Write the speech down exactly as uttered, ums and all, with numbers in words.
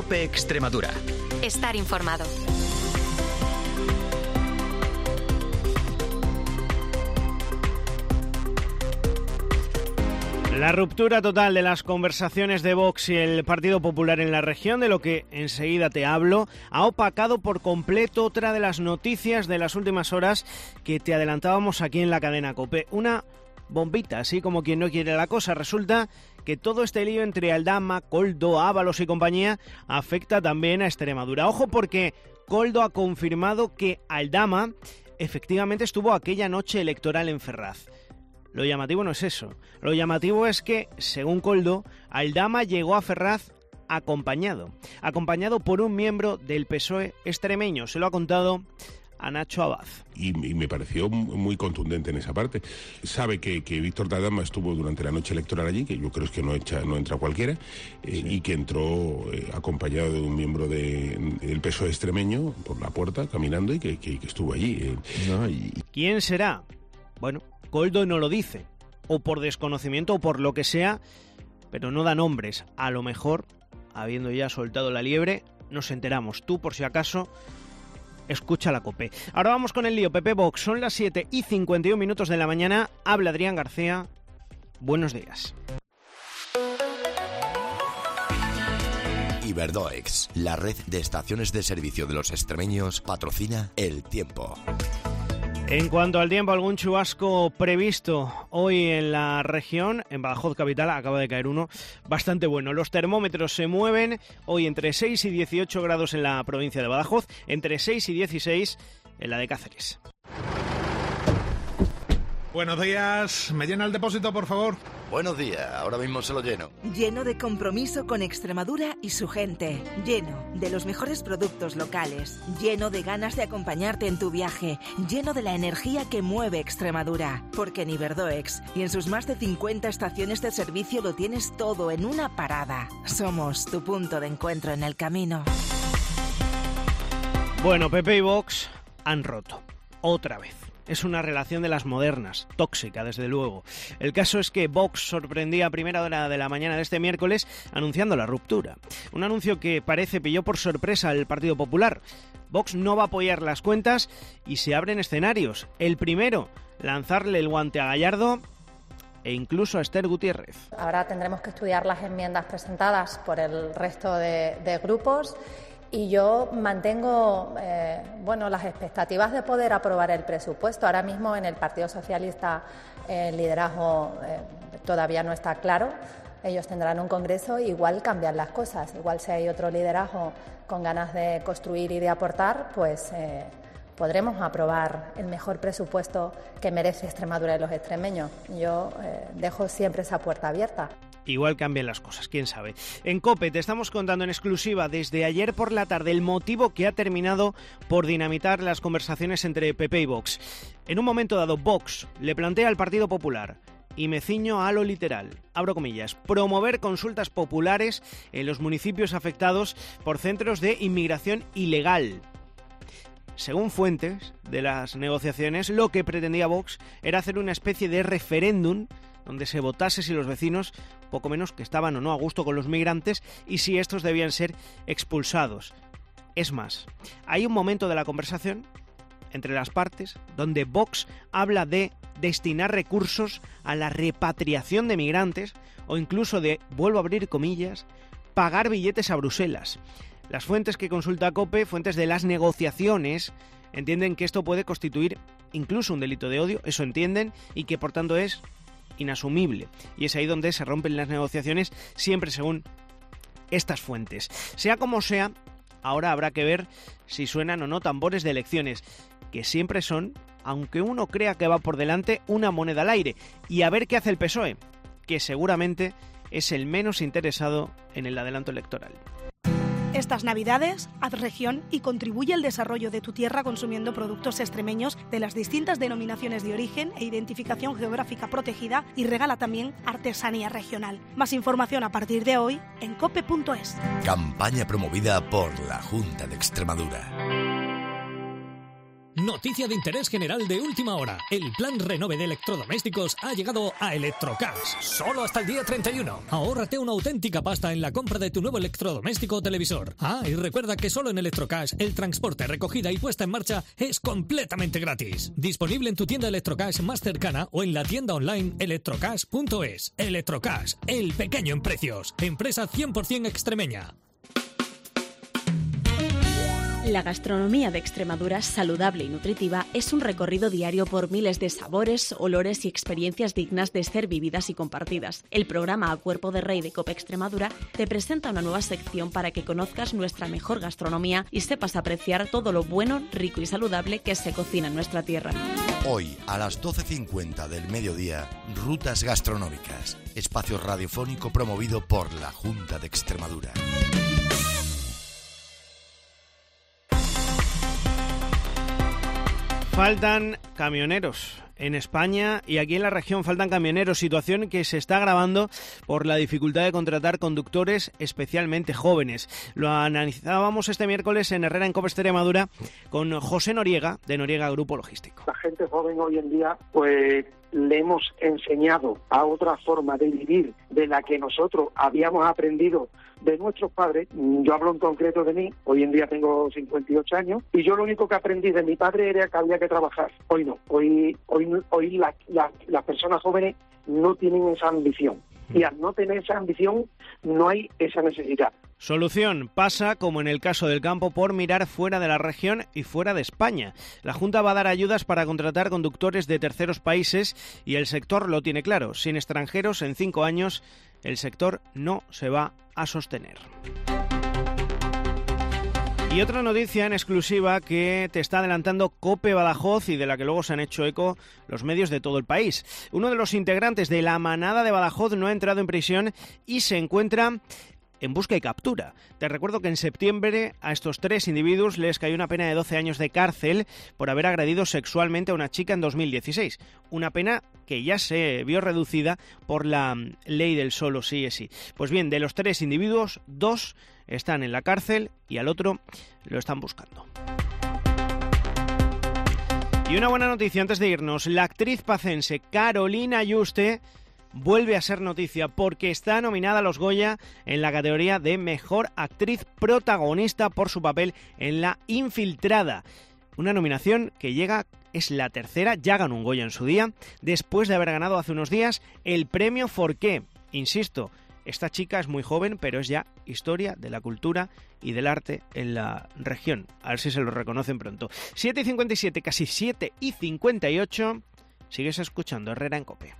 COPE Extremadura. Estar informado. La ruptura total de las conversaciones de Vox y el Partido Popular en la región, de lo que enseguida te hablo, ha opacado por completo otra de las noticias de las últimas horas que te adelantábamos aquí en la cadena COPE. Una bombita, así como quien no quiere la cosa. Resulta que todo este lío entre Aldama, Koldo, Ábalos y compañía afecta también a Extremadura. Ojo, porque Koldo ha confirmado que Aldama efectivamente estuvo aquella noche electoral en Ferraz. Lo llamativo no es eso. Lo llamativo es que, según Koldo, Aldama llegó a Ferraz acompañado. Acompañado por un miembro del P S O E extremeño. Se lo ha contado a Nacho Abad. Y, y me pareció muy contundente en esa parte. Sabe que, que Víctor de Aldama estuvo durante la noche electoral allí, que yo creo que no, echa, no entra cualquiera, eh, sí. y que entró eh, acompañado de un miembro de, del P S O E extremeño por la puerta, caminando, y que, que, que estuvo allí. Eh, ¿no? y... ¿Quién será? Bueno, Koldo no lo dice, o por desconocimiento o por lo que sea, pero no da nombres. A lo mejor, habiendo ya soltado la liebre, nos enteramos. Tú, por si acaso, escucha la COPE. Ahora vamos con el lío. P P Vox, son las siete y cincuenta y un minutos de la mañana. Habla Adrián García. Buenos días. Iberdoex, la red de estaciones de servicio de los extremeños, patrocina El Tiempo. En cuanto al tiempo, algún chubasco previsto hoy en la región, en Badajoz capital, acaba de caer uno bastante bueno. Los termómetros se mueven hoy entre seis y dieciocho grados en la provincia de Badajoz, entre seis y dieciséis en la de Cáceres. Buenos días, ¿me llena el depósito, por favor? Buenos días, ahora mismo se lo lleno. Lleno de compromiso con Extremadura y su gente. Lleno de los mejores productos locales. Lleno de ganas de acompañarte en tu viaje. Lleno de la energía que mueve Extremadura. Porque en Iberdoex y en sus más de cincuenta estaciones de servicio lo tienes todo en una parada. Somos tu punto de encuentro en el camino. Bueno, P P y Vox han roto. Otra vez. Es una relación de las modernas, tóxica desde luego. El caso es que Vox sorprendía a primera hora de la mañana de este miércoles anunciando la ruptura. Un anuncio que parece pilló por sorpresa al Partido Popular. Vox no va a apoyar las cuentas y se abren escenarios. El primero, lanzarle el guante a Gallardo e incluso a Esther Gutiérrez. Ahora tendremos que estudiar las enmiendas presentadas por el resto de, de grupos. Y yo mantengo eh, bueno, las expectativas de poder aprobar el presupuesto. Ahora mismo en el Partido Socialista el liderazgo eh, todavía no está claro. Ellos tendrán un congreso, igual cambian las cosas. Igual si hay otro liderazgo con ganas de construir y de aportar, pues eh, podremos aprobar el mejor presupuesto que merece Extremadura y los extremeños. Yo eh, dejo siempre esa puerta abierta. Igual cambian las cosas, quién sabe. En COPE te estamos contando en exclusiva desde ayer por la tarde el motivo que ha terminado por dinamitar las conversaciones entre P P y Vox. En un momento dado, Vox le plantea al Partido Popular, y me ciño a lo literal, abro comillas, promover consultas populares en los municipios afectados por centros de inmigración ilegal. Según fuentes de las negociaciones, lo que pretendía Vox era hacer una especie de referéndum donde se votase si los vecinos, poco menos que estaban o no a gusto con los migrantes y si estos debían ser expulsados. Es más, hay un momento de la conversación entre las partes donde Vox habla de destinar recursos a la repatriación de migrantes o incluso de, vuelvo a abrir comillas, pagar billetes a Bruselas. Las fuentes que consulta COPE, fuentes de las negociaciones, entienden que esto puede constituir incluso un delito de odio, eso entienden, y que por tanto es inasumible. Y es ahí donde se rompen las negociaciones, siempre según estas fuentes. Sea como sea, ahora habrá que ver si suenan o no tambores de elecciones, que siempre son, aunque uno crea que va por delante, una moneda al aire. Y a ver qué hace el P S O E, que seguramente es el menos interesado en el adelanto electoral. Estas Navidades, haz región y contribuye al desarrollo de tu tierra consumiendo productos extremeños de las distintas denominaciones de origen e identificación geográfica protegida y regala también artesanía regional. Más información a partir de hoy en cope punto es. Campaña promovida por la Junta de Extremadura. Noticia de interés general de última hora. El plan Renove de electrodomésticos ha llegado a Electrocash. Solo hasta el día treinta y uno. Ahórrate una auténtica pasta en la compra de tu nuevo electrodoméstico o televisor. Ah, y recuerda que solo en Electrocash el transporte, recogida y puesta en marcha es completamente gratis. Disponible en tu tienda Electrocash más cercana o en la tienda online electrocash punto es. Electrocash, el pequeño en precios. Empresa cien por ciento extremeña. La gastronomía de Extremadura, saludable y nutritiva, es un recorrido diario por miles de sabores, olores y experiencias dignas de ser vividas y compartidas. El programa A Cuerpo de Rey de COPE Extremadura te presenta una nueva sección para que conozcas nuestra mejor gastronomía y sepas apreciar todo lo bueno, rico y saludable que se cocina en nuestra tierra. Hoy, a las doce cincuenta del mediodía, Rutas Gastronómicas, espacio radiofónico promovido por la Junta de Extremadura. Faltan camioneros en España y aquí en la región faltan camioneros, situación que se está agravando por la dificultad de contratar conductores especialmente jóvenes. Lo analizábamos este miércoles en Herrera en COPE Extremadura con José Noriega, de Noriega Grupo Logístico. La gente joven hoy en día, pues le hemos enseñado a otra forma de vivir de la que nosotros habíamos aprendido de nuestros padres. Yo hablo en concreto de mí, hoy en día tengo cincuenta y ocho años, y yo lo único que aprendí de mi padre era que había que trabajar. Hoy no, hoy hoy, hoy la, la, las personas jóvenes no tienen esa ambición, y al no tener esa ambición no hay esa necesidad. Solución pasa, como en el caso del campo, por mirar fuera de la región y fuera de España. La Junta va a dar ayudas para contratar conductores de terceros países y el sector lo tiene claro. Sin extranjeros, en cinco años, el sector no se va a sostener. Y otra noticia en exclusiva que te está adelantando COPE Badajoz y de la que luego se han hecho eco los medios de todo el país. Uno de los integrantes de la manada de Badajoz no ha entrado en prisión y se encuentra en busca y captura. Te recuerdo que en septiembre a estos tres individuos les cayó una pena de doce años de cárcel por haber agredido sexualmente a una chica en dos mil dieciséis. Una pena que ya se vio reducida por la ley del solo sí es sí. Pues bien, de los tres individuos, dos están en la cárcel y al otro lo están buscando. Y una buena noticia antes de irnos. La actriz pacense Carolina Yuste vuelve a ser noticia porque está nominada a los Goya en la categoría de Mejor Actriz Protagonista por su papel en La Infiltrada. Una nominación que llega, es la tercera, ya ganó un Goya en su día, después de haber ganado hace unos días el premio Forqué. Insisto, esta chica es muy joven, pero es ya historia de la cultura y del arte en la región. A ver si se lo reconocen pronto. siete y cincuenta y siete, casi siete y cincuenta y ocho. Sigues escuchando Herrera en COPE.